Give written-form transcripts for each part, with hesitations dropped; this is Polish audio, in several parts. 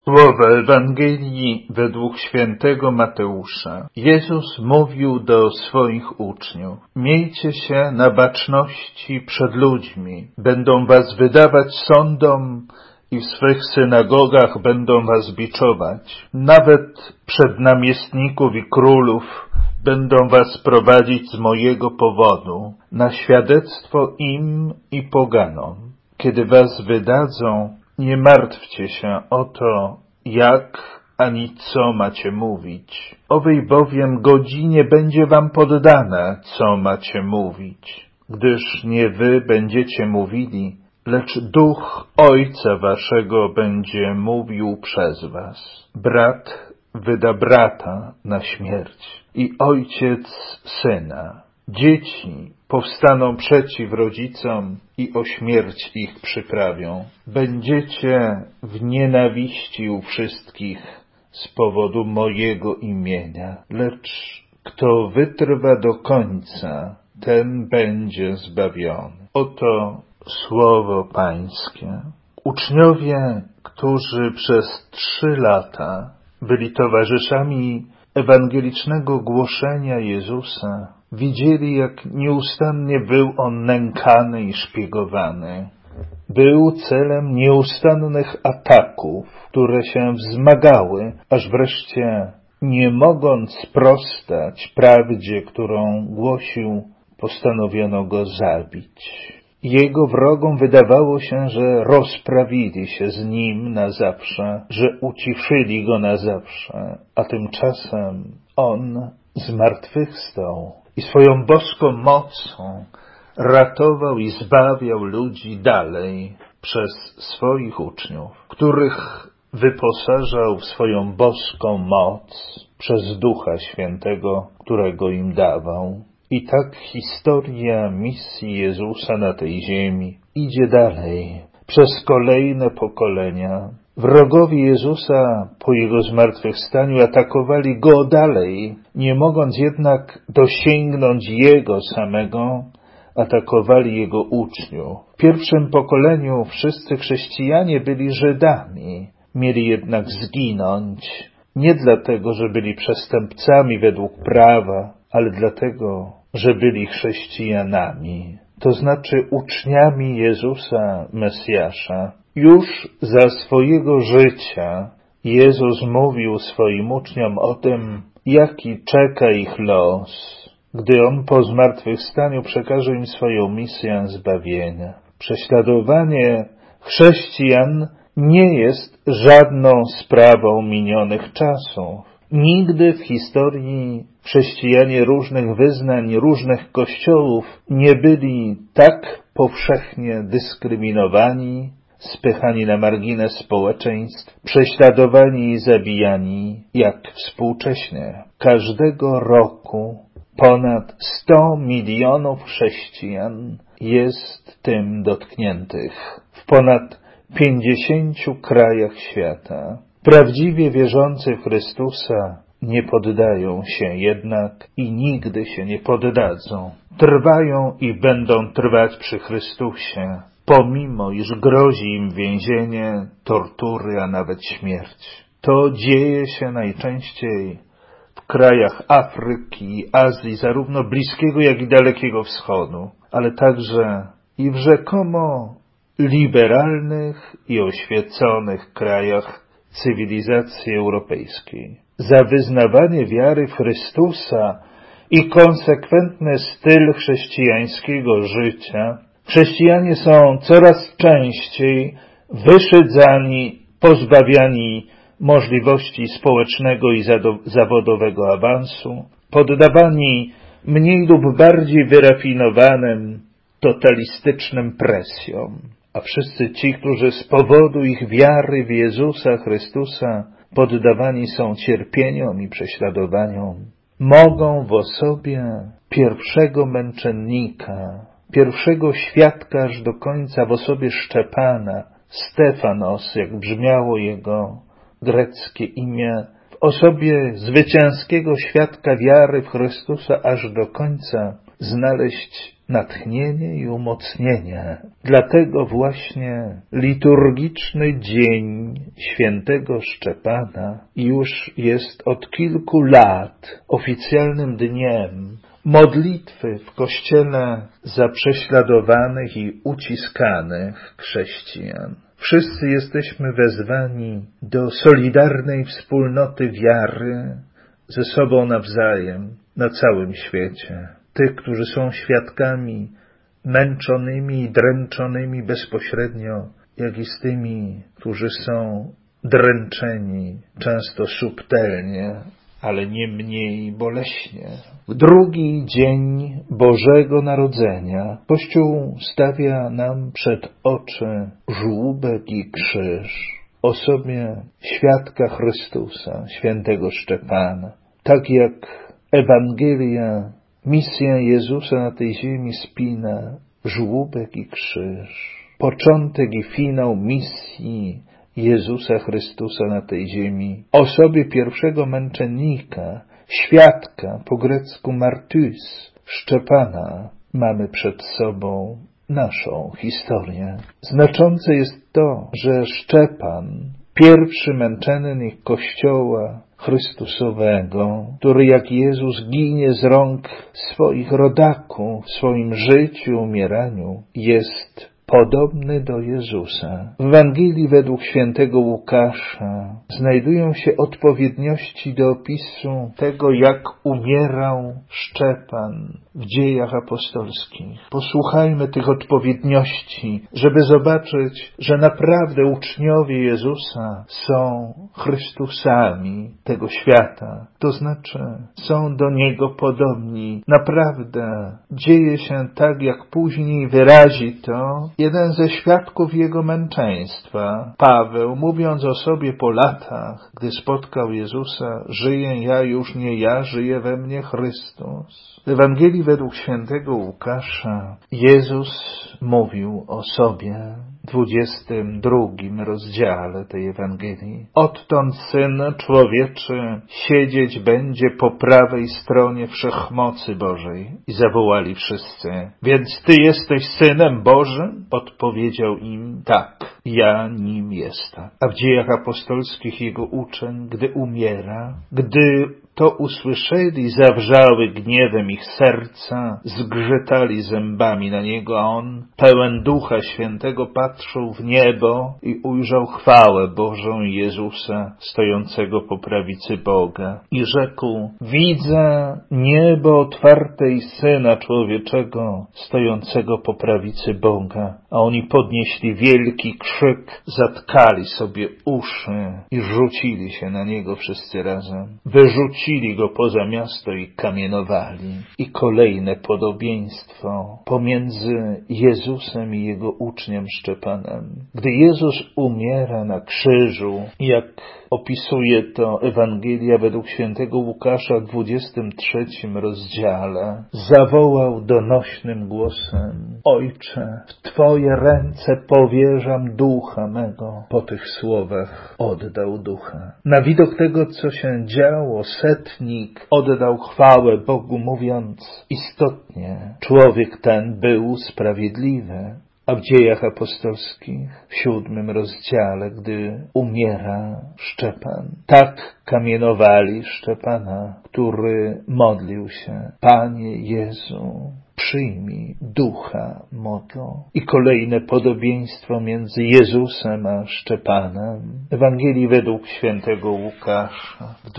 Słowa Ewangelii według świętego Mateusza. Jezus mówił do swoich uczniów: miejcie się na baczności przed ludźmi. Będą was wydawać sądom i w swych synagogach będą was biczować. Nawet przed namiestników i królów będą was prowadzić z mojego powodu, na świadectwo im i poganom. Kiedy was wydadzą, nie martwcie się o to, jak ani co macie mówić. Owej bowiem godzinie będzie wam poddane, co macie mówić. Gdyż nie wy będziecie mówili, lecz Duch Ojca waszego będzie mówił przez was. Brat wyda brata na śmierć i ojciec syna. Dzieci powstaną przeciw rodzicom i o śmierć ich przyprawią. Będziecie w nienawiści u wszystkich z powodu mojego imienia, lecz kto wytrwa do końca, ten będzie zbawiony. Oto słowo Pańskie. Uczniowie, którzy przez 3 lata byli towarzyszami ewangelicznego głoszenia Jezusa, widzieli, jak nieustannie był On nękany i szpiegowany. Był celem nieustannych ataków, które się wzmagały, aż wreszcie, nie mogąc sprostać prawdzie, którą głosił, postanowiono Go zabić. Jego wrogom wydawało się, że rozprawili się z Nim na zawsze, że uciszyli Go na zawsze, a tymczasem On zmartwychwstał i swoją boską mocą ratował i zbawiał ludzi dalej przez swoich uczniów, których wyposażał w swoją boską moc przez Ducha Świętego, którego im dawał. I tak historia misji Jezusa na tej ziemi idzie dalej przez kolejne pokolenia. Wrogowie Jezusa po Jego zmartwychwstaniu atakowali Go dalej, nie mogąc jednak dosięgnąć Jego samego, atakowali Jego uczniów. W pierwszym pokoleniu wszyscy chrześcijanie byli Żydami, mieli jednak zginąć, nie dlatego, że byli przestępcami według prawa, ale dlatego, że byli chrześcijanami, to znaczy uczniami Jezusa Mesjasza. Już za swojego życia Jezus mówił swoim uczniom o tym, jaki czeka ich los, gdy On po zmartwychwstaniu przekaże im swoją misję zbawienia. Prześladowanie chrześcijan nie jest żadną sprawą minionych czasów. Nigdy w historii chrześcijanie różnych wyznań, różnych kościołów nie byli tak powszechnie dyskryminowani, spychani na margines społeczeństw, prześladowani i zabijani jak współcześnie. Każdego roku ponad 100 milionów chrześcijan jest tym dotkniętych w ponad 50 krajach świata. Prawdziwie wierzący w Chrystusa nie poddają się jednak i nigdy się nie poddadzą. Trwają i będą trwać przy Chrystusie, pomimo iż grozi im więzienie, tortury, a nawet śmierć. To dzieje się najczęściej w krajach Afryki i Azji, zarówno Bliskiego, jak i Dalekiego Wschodu, ale także i w rzekomo liberalnych i oświeconych krajach cywilizacji europejskiej. Za wyznawanie wiary w Chrystusa i konsekwentny styl chrześcijańskiego życia chrześcijanie są coraz częściej wyszydzani, pozbawiani możliwości społecznego i zawodowego awansu, poddawani mniej lub bardziej wyrafinowanym, totalistycznym presjom. A wszyscy ci, którzy z powodu ich wiary w Jezusa Chrystusa poddawani są cierpieniom i prześladowaniom, mogą w osobie pierwszego męczennika, pierwszego świadka aż do końca, w osobie Szczepana, Stefanos, jak brzmiało jego greckie imię, w osobie zwycięskiego świadka wiary w Chrystusa aż do końca znaleźć natchnienie i umocnienie. Dlatego właśnie liturgiczny dzień świętego Szczepana już jest od kilku lat oficjalnym dniem modlitwy w Kościele za prześladowanych i uciskanych chrześcijan. Wszyscy jesteśmy wezwani do solidarnej wspólnoty wiary ze sobą nawzajem na całym świecie. Tych, którzy są świadkami męczonymi i dręczonymi bezpośrednio, jak i z tymi, którzy są dręczeni często subtelnie, ale nie mniej boleśnie. W drugi dzień Bożego Narodzenia Kościół stawia nam przed oczy żłóbek i krzyż, osobie świadka Chrystusa, świętego Szczepana. Tak jak Ewangelia, misja Jezusa na tej ziemi spina żłóbek i krzyż. Początek i finał misji Jezusa Chrystusa na tej ziemi. Osobie pierwszego męczennika, świadka, po grecku martys, Szczepana, mamy przed sobą naszą historię. Znaczące jest to, że Szczepan, pierwszy męczennik Kościoła Chrystusowego, który jak Jezus ginie z rąk swoich rodaków w swoim życiu, umieraniu, jest podobny do Jezusa. W Ewangelii według świętego Łukasza znajdują się odpowiedniości do opisu tego, jak umierał Szczepan w Dziejach Apostolskich. Posłuchajmy tych odpowiedniości, żeby zobaczyć, że naprawdę uczniowie Jezusa są Chrystusami tego świata. To znaczy, są do Niego podobni. Naprawdę dzieje się tak, jak później wyrazi to jeden ze świadków Jego męczeństwa, Paweł, mówiąc o sobie po latach, gdy spotkał Jezusa: żyję ja, już nie ja, żyje we mnie Chrystus. W Ewangelii według świętego Łukasza Jezus mówił o sobie w 22 rozdziale tej Ewangelii: odtąd Syn Człowieczy siedzieć będzie po prawej stronie Wszechmocy Bożej. I zawołali wszyscy: więc Ty jesteś Synem Bożym? Odpowiedział im: tak, ja nim jestem. A w Dziejach Apostolskich Jego uczeń, gdy umiera, gdy to usłyszeli, zawrzały gniewem ich serca, zgrzytali zębami na Niego, a On, pełen Ducha Świętego, patrzył w niebo i ujrzał chwałę Bożą i Jezusa stojącego po prawicy Boga. I rzekł: widzę niebo otwarte i Syna Człowieczego stojącego po prawicy Boga. A oni podnieśli wielki krzyk, zatkali sobie uszy i rzucili się na Niego wszyscy razem. Wyrzucili Go poza miasto i kamienowali. I kolejne podobieństwo pomiędzy Jezusem i Jego uczniem Szczepanem. Gdy Jezus umiera na krzyżu, jak opisuje to Ewangelia według świętego Łukasza w 23 rozdziale, zawołał donośnym głosem: Ojcze, w Twoje ręce powierzam ducha mego. Po tych słowach oddał ducha. Na widok tego, co się działo, setnik oddał chwałę Bogu, mówiąc: istotnie człowiek ten był sprawiedliwy. A w Dziejach Apostolskich w 7 rozdziale, gdy umiera Szczepan, tak kamienowali Szczepana, który modlił się: Panie Jezu, przyjmij ducha mego. I kolejne podobieństwo między Jezusem a Szczepanem. Ewangelii według świętego Łukasza w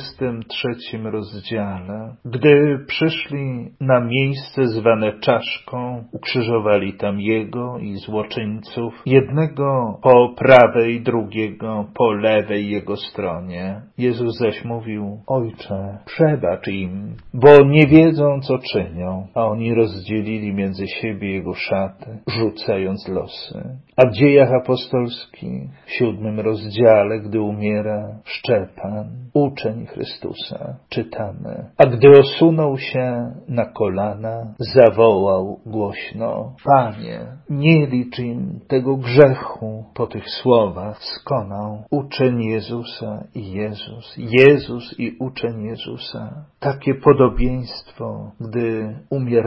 23 rozdziale. Gdy przyszli na miejsce zwane Czaszką, ukrzyżowali tam Jego i złoczyńców, jednego po prawej, drugiego po lewej Jego stronie. Jezus zaś mówił: Ojcze, przebacz im, bo nie wiedzą, co czynią. A oni rozdzielili między siebie Jego szaty, rzucając losy. A w Dziejach Apostolskich w 7 rozdziale, gdy umiera Szczepan, uczeń Chrystusa, czytamy: a gdy osunął się na kolana, zawołał głośno: Panie, nie licz im tego grzechu. Po tych słowach skonał uczeń Jezusa i Jezus i uczeń Jezusa. Takie podobieństwo, gdy umiera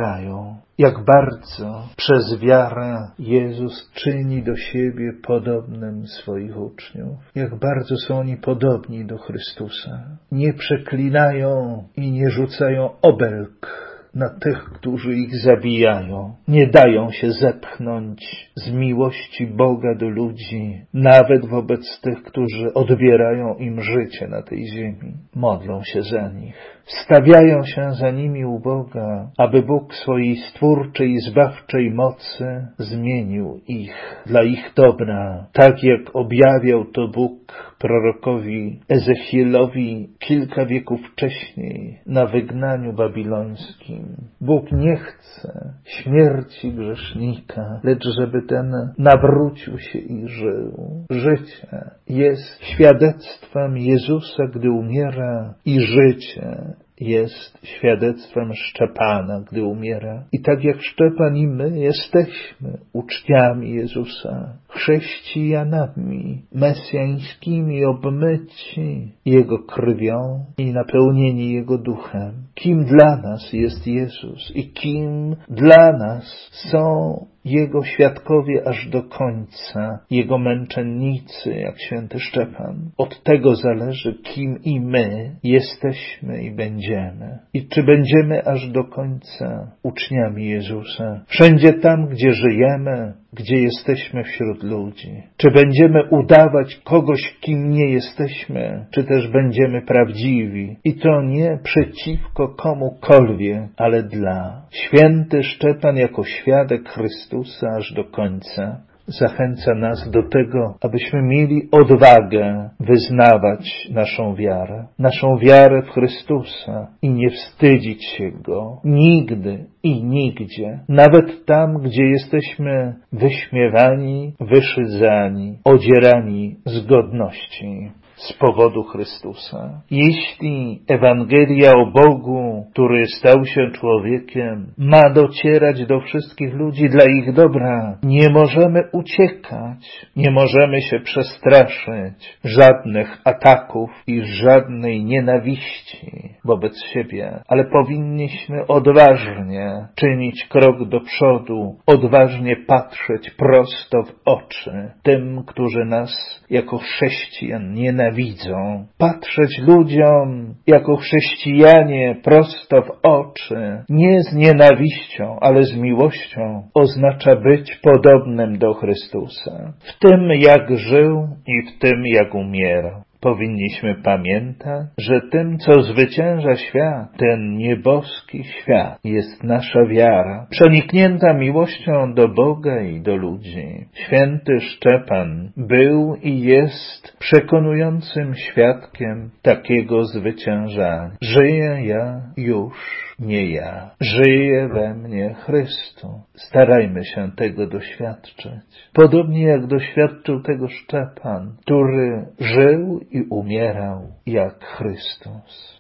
umierają. Jak bardzo przez wiarę Jezus czyni do siebie podobnym swoich uczniów. Jak bardzo są oni podobni do Chrystusa. Nie przeklinają i nie rzucają obelg na tych, którzy ich zabijają. Nie dają się zepchnąć z miłości Boga do ludzi, nawet wobec tych, którzy odbierają im życie na tej ziemi. Modlą się za nich. Stawiają się za nimi u Boga, aby Bóg swojej stwórczej i zbawczej mocy zmienił ich dla ich dobra, tak jak objawiał to Bóg prorokowi Ezechielowi kilka wieków wcześniej na wygnaniu babilońskim. Bóg nie chce śmierci grzesznika, lecz żeby ten nawrócił się i żył. Życie jest świadectwem Jezusa, gdy umiera, i życie jest świadectwem Szczepana, gdy umiera. I tak jak Szczepan i my jesteśmy uczniami Jezusa, chrześcijanami mesjańskimi, obmyci Jego krwią i napełnieni Jego duchem. Kim dla nas jest Jezus i kim dla nas są Jego świadkowie aż do końca, Jego męczennicy, jak święty Szczepan. Od tego zależy, kim i my jesteśmy i będziemy. I czy będziemy aż do końca uczniami Jezusa. Wszędzie tam, gdzie żyjemy, gdzie jesteśmy wśród ludzi. Czy będziemy udawać kogoś, kim nie jesteśmy, czy też będziemy prawdziwi. I to nie przeciwko komukolwiek, ale dla. Święty Szczepan jako świadek Chrystusa aż do końca zachęca nas do tego, abyśmy mieli odwagę wyznawać naszą wiarę w Chrystusa i nie wstydzić się Go nigdy i nigdzie, nawet tam, gdzie jesteśmy wyśmiewani, wyszydzani, odzierani z godności z powodu Chrystusa. Jeśli Ewangelia o Bogu, który stał się człowiekiem, ma docierać do wszystkich ludzi dla ich dobra, nie możemy uciekać, nie możemy się przestraszyć żadnych ataków i żadnej nienawiści wobec siebie, ale powinniśmy odważnie czynić krok do przodu, odważnie patrzeć prosto w oczy tym, którzy nas jako chrześcijan nienawidzą, patrzeć ludziom jako chrześcijanie prosto w oczy, nie z nienawiścią, ale z miłością, oznacza być podobnym do Chrystusa. W tym, jak żył i w tym, jak umierał. Powinniśmy pamiętać, że tym, co zwycięża świat, ten nieboski świat, jest nasza wiara, przeniknięta miłością do Boga i do ludzi. Święty Szczepan był i jest przekonującym świadkiem takiego zwyciężania. Żyję ja już, nie ja. Żyje we mnie Chrystus. Starajmy się tego doświadczyć. Podobnie jak doświadczył tego Szczepan, który żył i umierał jak Chrystus.